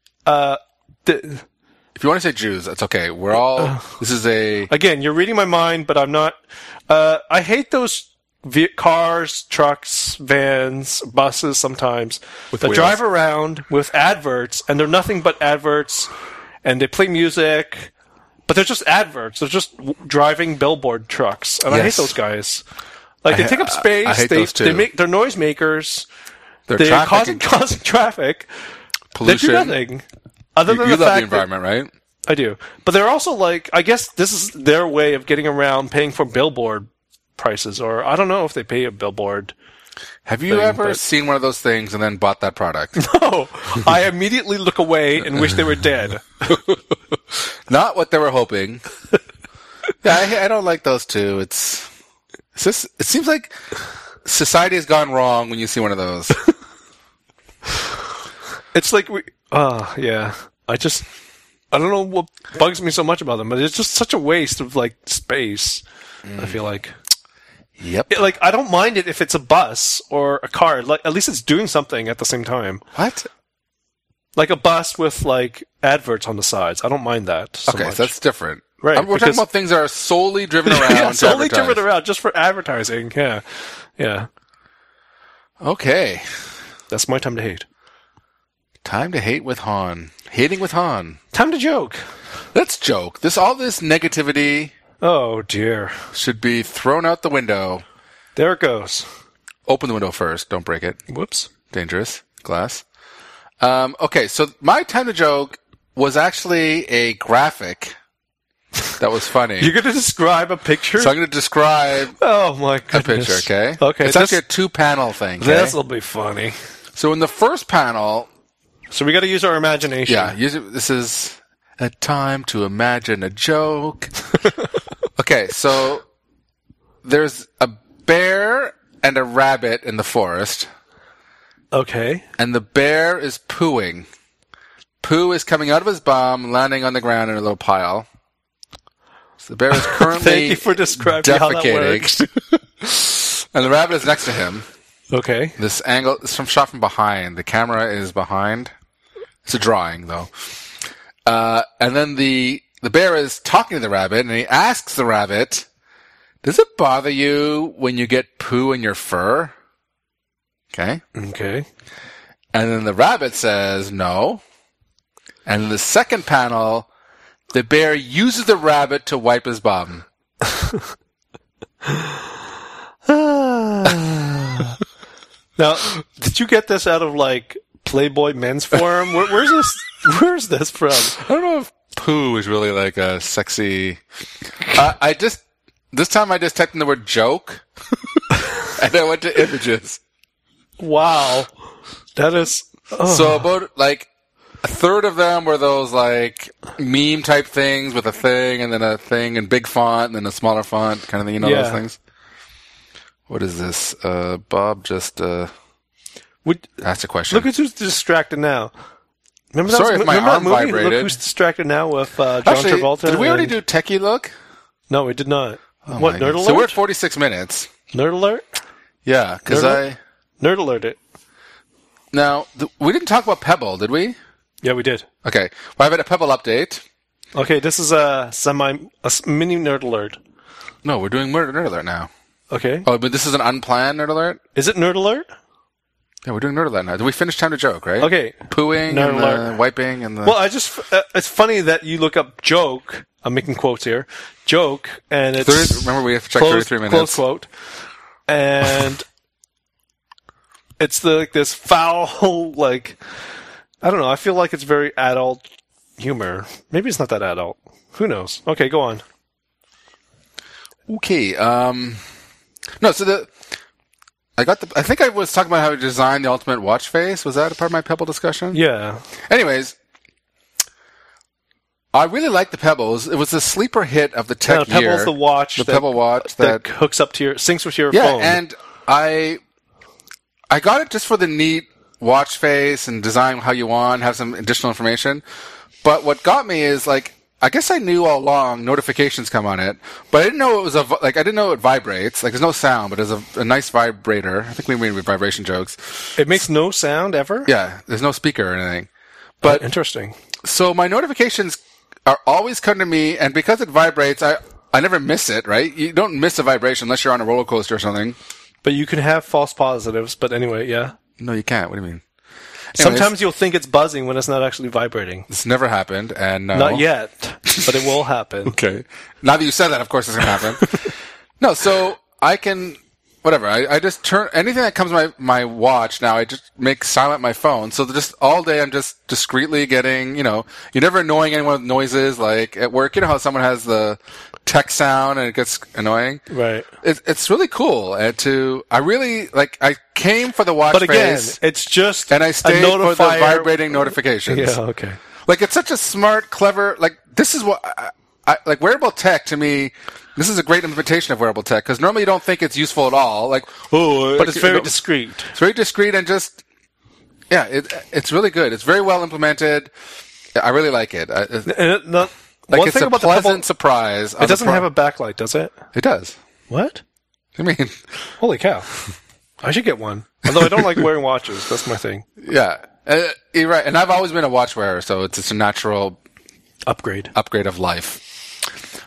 If you want to say Jews, that's okay. We're all... this is a... Again, you're reading my mind, but I'm not... I hate those cars, trucks, vans, buses sometimes that wheels. drive around with adverts, and they're nothing but adverts, and they play music, but they're just adverts. They're just driving billboard trucks, and I hate Yes. those guys. Like, they take up space, I hate those too. they're noise makers, They're they're traffic causing traffic, pollution. they do nothing. Other than You the love the fact that environment, right? I do. But they're also like, I guess this is their way of getting around paying for billboard prices, or I don't know if they pay a billboard. Have you ever seen one of those things and then bought that product? No, I immediately look away and wish they were dead. Not what they were hoping. Yeah, I don't like those too. It seems like society has gone wrong when you see one of those. It's like yeah. I don't know what bugs me so much about them, but it's just such a waste of like space. I feel like. Yep. Like, I don't mind it if it's a bus or a car. Like, at least it's doing something at the same time. What? Like a bus with like adverts on the sides. I don't mind that. So Okay, much. so that's different. Right, We're talking because- about things that are solely driven around. Yeah, to solely advertise. driven around just for advertising. Yeah, yeah. Okay. That's my time to hate. Time to hate with Han. Hating with Han. Time to joke. Let's joke. All this negativity Oh, dear. should be thrown out the window. There it goes. Open the window first. Don't break it. Whoops. Dangerous. Glass. Okay, so my time to joke was actually a graphic that was funny. You're going to describe a picture? So I'm going to describe Oh, my a goodness. picture, okay? Okay. It's actually a 2-panel thing, okay? This will be funny. So in the first panel, So we got to use our imagination. yeah, this is a time to imagine a joke. Okay, so there's a bear and a rabbit in the forest, Okay. and the bear is pooing. Poo is coming out of his bum, landing on the ground in a little pile. So the bear is currently Thank you for describing how that defecating. And the rabbit is next to him. Okay. This angle is shot from behind. The camera is behind. It's a drawing, though. And then the bear is talking to the rabbit, and he asks the rabbit, "Does it bother you when you get poo in your fur?" Okay. Okay. And then the rabbit says, "No." And in the second panel, the bear uses the rabbit to wipe his bum. Now, did you get this out of, like, Playboy Men's Forum? Where's this from? I don't know if poo is really like a sexy. This time I just typed in the word joke, and I went to images. Wow. That is... Oh. So about like a third of them were those like meme type things with a thing and then a thing in big font and then a smaller font kind of thing. You know Yeah. those things. What is this? Bob just asked a question. Look at who's distracted now. Remember Sorry if my remember arm that movie? vibrated. Look who's distracted now with John Actually, Travolta. did we already and- do Techie Look? No, we did not. Oh What, my Nerd God. Alert? So we're at 46 minutes. Nerd Alert? Yeah, because Nerd Nerd Alert it. Now, we didn't talk about Pebble, did we? Yeah, we did. Okay. Well, I've had a Pebble update. Okay, this is a mini Nerd Alert. No, we're doing Nerd Alert now. Okay. Oh, but this is an unplanned Nerd Alert? Is it Nerd Alert? Yeah, we're doing Nerd Alert now. Did we finish Time to Joke, right? Okay. Pooing Nerd and Alert. wiping and the... Well, it's funny that you look up joke. I'm making quotes here. Joke, and it's... remember, we have to check close, 33 minutes. Close quote. And it's this foul, like... I don't know. I feel like it's very adult humor. Maybe it's not that adult. Who knows? Okay, go on. Okay. No, so I think I was talking about how to design the ultimate watch face. Was that a part of my Pebble discussion? Yeah. Anyways, I really like the Pebbles. It was a sleeper hit of the tech year. Pebble's the watch. The Pebble watch that hooks up to syncs with your yeah, phone. and I got it just for the neat watch face and design how you want, have some additional information. But what got me is like, I guess I knew all along notifications come on it, but I didn't know it was I didn't know it vibrates. Like there's no sound, but there's a nice vibrator. I think we made vibration jokes. It makes no sound ever? Yeah, there's no speaker or anything. But interesting. So my notifications are always coming to me, and because it vibrates, I never miss it, right? You don't miss a vibration unless you're on a roller coaster or something. But you can have false positives, but anyway, yeah. No, you can't. What do you mean? Sometimes you'll think it's buzzing when it's not actually vibrating. This never happened, and no. Not yet, but it will happen. Okay. Now that you said that, of course it's going to happen. No, so I can, whatever, I just turn, anything that comes to my watch now, I just make silent my phone. So just all day I'm just discreetly getting, you're never annoying anyone with noises, like at work, you know how someone has the tech sound and it gets annoying? Right. It's really cool. And I really, I came for the watch But again, face, it's just and I stayed for the notifier. vibrating notifications. Yeah, okay. Like, it's such a smart, clever, this is what, like, wearable tech, to me, this is a great implementation of wearable tech, because normally you don't think it's useful at all. Like, But it's very discreet. It's very discreet and just, yeah, it's really good. It's very well implemented. I really like it. One it's thing a about pleasant surprise. It doesn't have a backlight, does it? It does. What? I mean, Holy cow. I should get one. Although I don't like wearing watches. That's my thing. yeah. You're right. And I've always been a watch wearer, so it's a natural Upgrade. of life.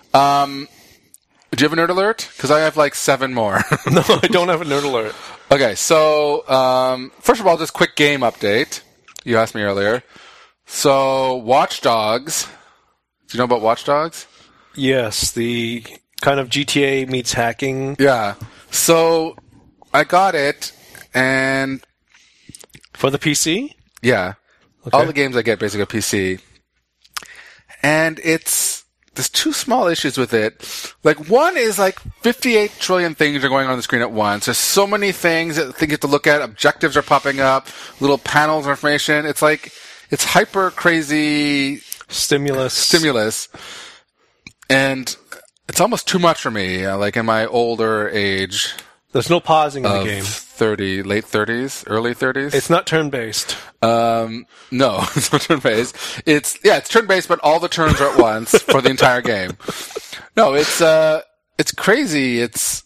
Do you have a nerd alert? Because I have 7 more. No, I don't have a nerd alert. Okay, so first of all, just quick game update. You asked me earlier. So, Watch Dogs Do you know about Watch Dogs? Yes, the kind of GTA meets hacking. Yeah. So I got it, and For the PC? yeah, Okay. all the games I get basically are PC. And there's two small issues with it. Like, one is like 58 trillion things are going on the screen at once. There's so many things that you have to look at. Objectives are popping up, little panels of information. It's like, it's hyper crazy Stimulus. And it's almost too much for me, like in my older age There's no pausing in the of game. 30, late 30s, early 30s. It's not turn-based. No, it's not turn-based. It's turn-based, but all the turns are at once for the entire game. No, it's crazy. It's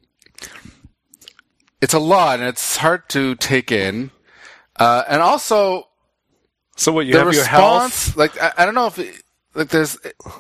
a lot, and it's hard to take in. And also, So what, you the have your health? response, like, I don't know if, like, there's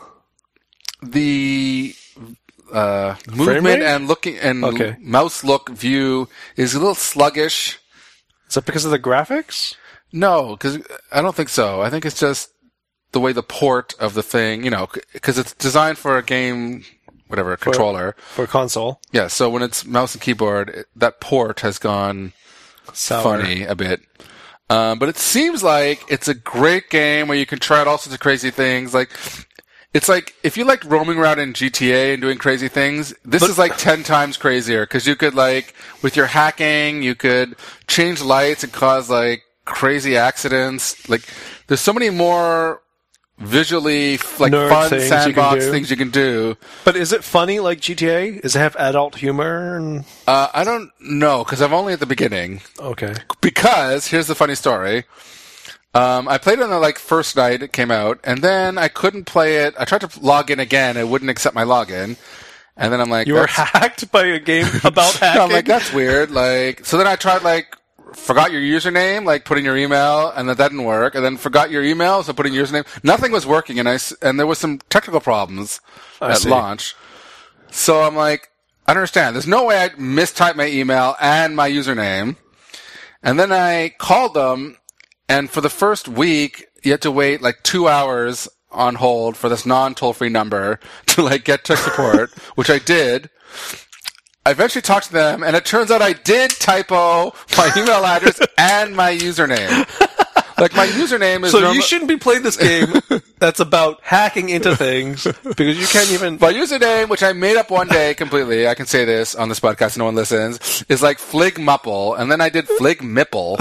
the movement rate? and looking and Okay. mouse look view is a little sluggish. Is that because of the graphics? No, because I don't think so. I think it's just the way the port of the thing, because it's designed for a game, whatever, controller. For console? Yeah, so when it's mouse and keyboard, that port has gone Sour. funny a bit. But it seems like it's a great game where you can try out all sorts of crazy things. Like, it's like, if you liked roaming around in GTA and doing crazy things, this is like 10 times crazier, because you could, like, with your hacking, you could change lights and cause, like, crazy accidents. Like, there's so many more visually, like, Nerd fun things you sandbox can do. things you can do. But is it funny like GTA? Does it have adult humor? And... I don't know, because I'm only at the beginning. Okay. Because, here's the funny story. I played it on the first night it came out, and then I couldn't play it. I tried to log in again, it wouldn't accept my login. And then I'm like, You were that's- hacked by a game about hacking? I'm like, that's weird. So then I tried, forgot your username, put in your email, and that didn't work. And then forgot your email, so put in your username. Nothing was working, and there was some technical problems at see. launch. So I'm like, I don't understand. There's no way I mistyped my email and my username. And then I called them, and for the first week, you had to wait 2 hours on hold for this non-toll-free number to get tech support, which I did. I eventually talked to them, and it turns out I did typo my email address and my username. My username is... So you shouldn't be playing this game that's about hacking into things, because you can't even... My username, which I made up one day completely, I can say this on this podcast, no one listens, is Fligmupple, and then I did Fligmipple.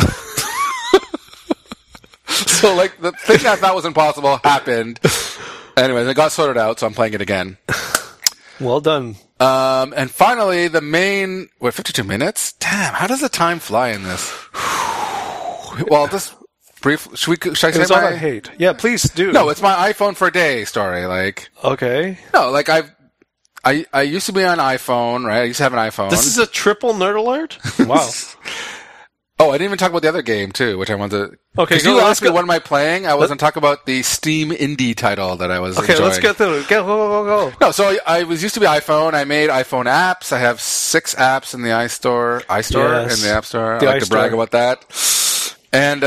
So, the thing I thought was impossible happened. Anyways, it got sorted out, so I'm playing it again. Well done. And finally, the main... 52 minutes? Damn, how does the time fly in this? Well, this brief... Should I It say was all I hate. Yeah, please do. No, it's my iPhone for a day story, Okay. No, I used to be on iPhone, right? I used to have an iPhone. This is a triple nerd alert? Wow. Oh, I didn't even talk about the other game, too, which I wanted to... Okay, Because you asked me what am I playing, I was going to talk about the Steam indie title that I was enjoying. Okay, let's get through it. Go. No, so I was used to be iPhone. I made iPhone apps. I have 6 apps in the iStore, Yes. in the App Store. The I like to brag iStore. about that. And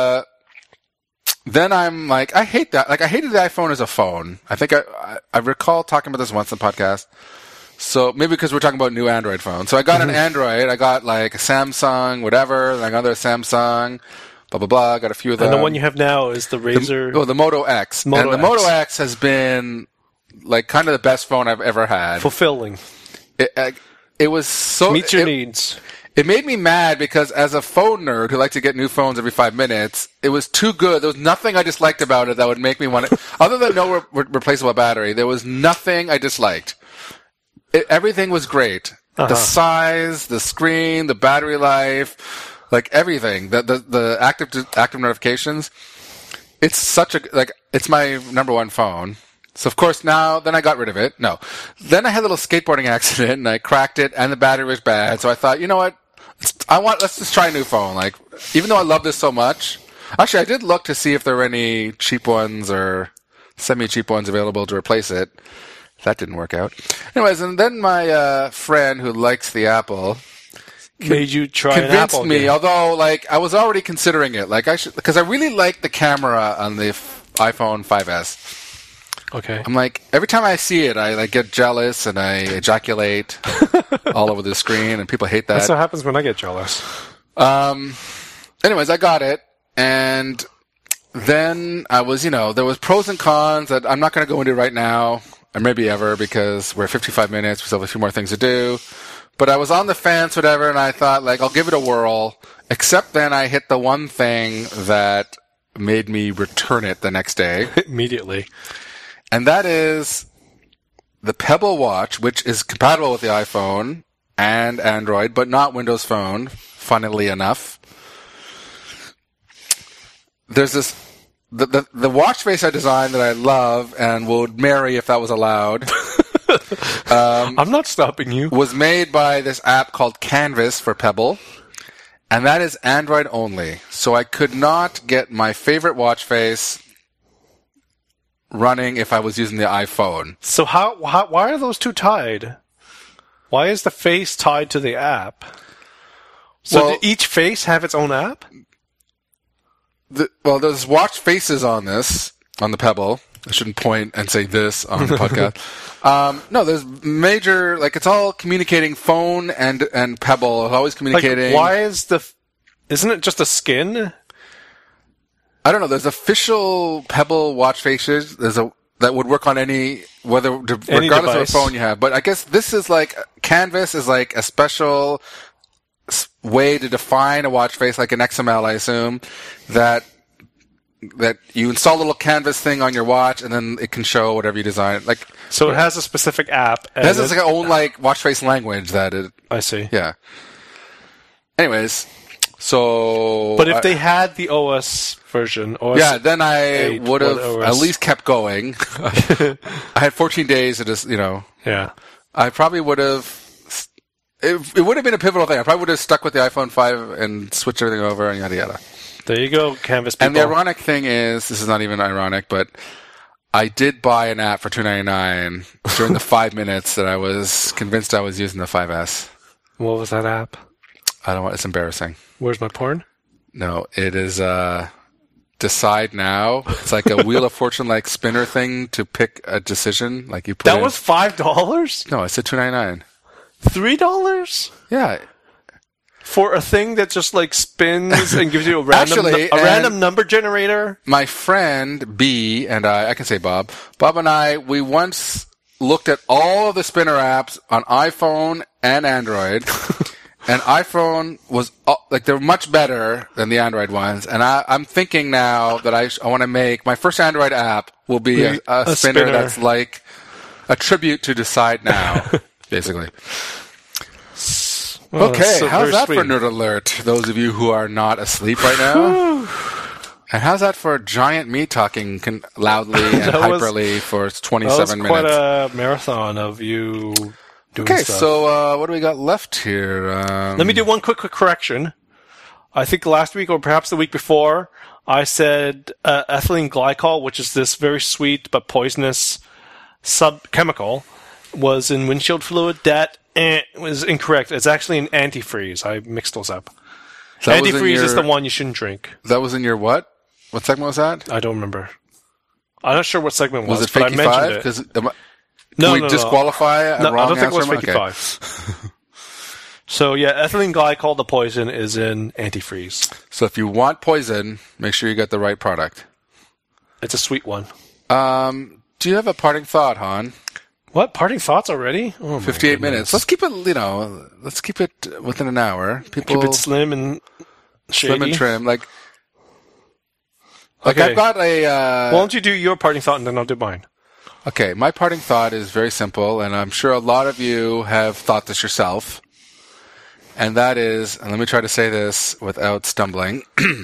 then I'm like, I hate that. I hated the iPhone as a phone. I think I recall talking about this once in the podcast. So maybe because we're talking about new Android phones. So I got an Android. I got a Samsung, whatever. Then I got another Samsung, blah, blah, blah. I got a few of them. And the one you have now is the Razer. The Moto X. Moto and the X. Moto X has been kind of the best phone I've ever had. Fulfilling. It was so... Meets your needs. It made me mad because as a phone nerd who likes to get new phones every 5 minutes, it was too good. There was nothing I disliked about it that would make me want it. Other than no replaceable battery, there was nothing I disliked. Everything was great. The size, the screen, the battery life, everything. The active notifications. It's such a... it's my number one phone. So, of course, then I got rid of it. No. Then I had a little skateboarding accident, and I cracked it, and the battery was bad. So I thought, you know what? Let's just try a new phone. Even though I love this so much. Actually, I did look to see if there were any cheap ones or semi-cheap ones available to replace it. That didn't work out. Anyways, and then my friend who likes the Apple Made you try an convinced Apple me, game. although I was already considering it. I should, because I really like the camera on the iPhone 5S. Okay. I'm like, every time I see it, I like get jealous and I ejaculate all over the screen, and people hate that. That's what happens when I get jealous. Anyways, I got it, and then I was, there was pros and cons that I'm not going to go into right now, or maybe ever, because we're 55 minutes, we still have a few more things to do. But I was on the fence, whatever, and I thought, like, I'll give it a whirl, except then I hit the one thing that made me return it the next day. Immediately. And that is the Pebble Watch, which is compatible with the iPhone and Android, but not Windows Phone, funnily enough. There's this, the watch face I designed that I love and would marry if that was allowed. I'm not stopping you. Was made by this app called Canvas for Pebble, and that is Android only. So I could not get my favorite watch face running if I was using the iPhone. So why are those two tied? Why is the face tied to the app? So did each face have its own app? There's watch faces on the Pebble. I shouldn't point and say this on the podcast. No, there's major, it's all communicating. Phone and Pebble is always communicating. Why isn't it just a skin? I don't know. There's official Pebble watch faces. That would work on regardless of what phone you have. But I guess this is Canvas is like a special way to define a watch face, like an XML, I assume, that you install a little Canvas thing on your watch, and then it can show whatever you design. So it has a specific app. It has its own watch face language that it. I see. Yeah. Anyways, so. But if they had the OS version, then I would have at least kept going. I had 14 days to just, Yeah. I probably would have. It would have been a pivotal thing. I probably would have stuck with the iPhone 5 and switched everything over and yada yada. There you go, Canvas people. And the ironic thing is, this is not even ironic, but I did buy an app for $2.99 during the 5 minutes that I was convinced I was using the 5S. What was that app? I don't want. It's embarrassing. Where's my porn? No, it is Decide Now. It's like a Wheel of Fortune spinner thing to pick a decision. You put that was $5? No, I said $2.99. $3? Yeah. For a thing that just spins and gives you a random number generator? My friend B and I can say Bob and I, we once looked at all of the spinner apps on iPhone and Android. And iPhone was, they're much better than the Android ones. And I'm thinking now that I want to make, my first Android app will be a spinner that's like a tribute to Decide Now, basically. Well, okay, how's that for Nerd Alert? Those of you who are not asleep right now. And how's that for giant me talking loudly and hyperly for 27 minutes? That was quite a marathon of you doing stuff. So what do we got left here? Let me do one quick correction. I think last week or perhaps the week before, I said ethylene glycol, which is this very sweet but poisonous subchemical, was in windshield fluid. That was incorrect. It's actually an antifreeze. I mixed those up. Antifreeze is the one you shouldn't drink. That was in your what? What segment was that? I don't remember. I'm not sure what segment was it. But I mentioned it. Can we disqualify a wrong answer? I don't think it was 55. Okay. So yeah, ethylene glycol, the poison, is in antifreeze. So if you want poison, make sure you get the right product. It's a sweet one. Do you have a parting thought, Han? What? Parting thoughts already? Oh, 58 minutes. Let's keep it, let's keep it within an hour. Keep it slim and shady. Slim and trim. Okay. I've got a... Why don't you do your parting thought and then I'll do mine? Okay, my parting thought is very simple, and I'm sure a lot of you have thought this yourself. And that is, and let me try to say this without stumbling.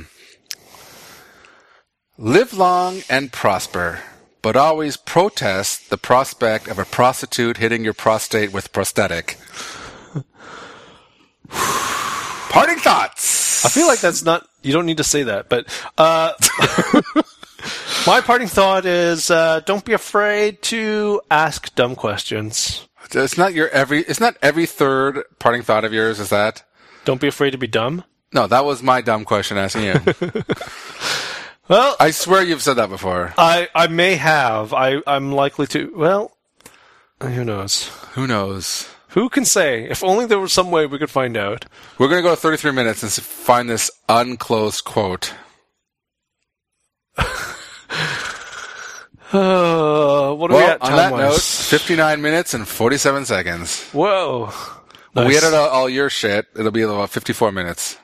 Live long and prosper, but always protest the prospect of a prostitute hitting your prostate with prosthetic. Parting thoughts! I feel like that's not... You don't need to say that, but... my parting thought is don't be afraid to ask dumb questions. It's not every third parting thought of yours, is that? Don't be afraid to be dumb? No, that was my dumb question asking you. Well, I swear you've said that before. I may have. I'm likely to. Well, who knows? Who knows? Who can say? If only there was some way we could find out. We're going to go 33 minutes and find this unclosed quote. What are we at on that time-wise? note, 59 minutes and 47 seconds. Whoa. When we Nice. edit out all your shit, it'll be about 54 minutes.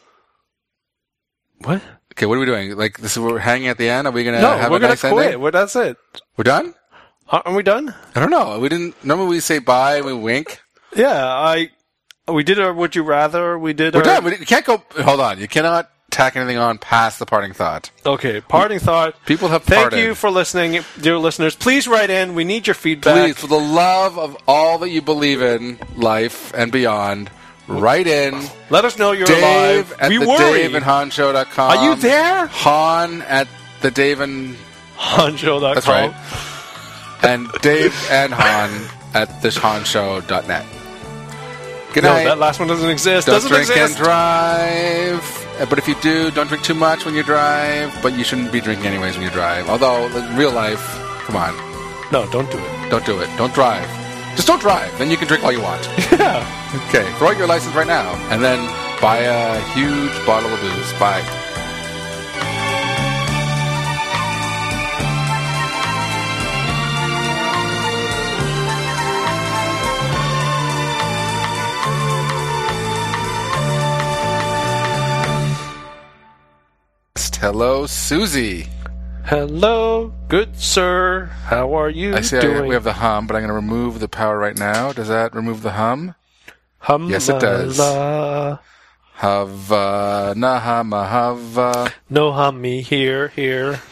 What? Okay, what are we doing? Like, this is we're hanging at the end? Are we going to No, have we're a going nice to quit. ending? Well, that's it. We're done? Are we done? I don't know. We didn't. Normally we say bye and we wink. Yeah, we did our Would You Rather. We did We're our... done. You can't go. Hold on. You cannot tack anything on past the parting thought. Okay, parting thought. People have Thank parted. you for listening, dear listeners. Please write in. We need your feedback. Please, for the love of all that you believe in, life and beyond, write in. Let us know you're Dave alive. at We the worry. DaveandHanShow.com. Are you there? Han at the Dave and... Hanjo.com. That's right. And Dave and Han at theshanshow.net. Good No, night. that last one doesn't exist. Don't doesn't drink exist. and drive. But if you do, don't drink too much when you drive. But you shouldn't be drinking anyways when you drive. Although, in real life, come on. No, don't do it. Don't do it. Don't drive. Just don't drive. Then you can drink all you want. Yeah. Okay, throw out your license right now. And then buy a huge bottle of booze. Bye. Hello, Susie. Hello, good sir. How are you I see doing? we have the hum, but I'm going to remove the power right now. Does that remove the hum? Hum Yes, it does. la. Hava, na hama, hava. No hum me here.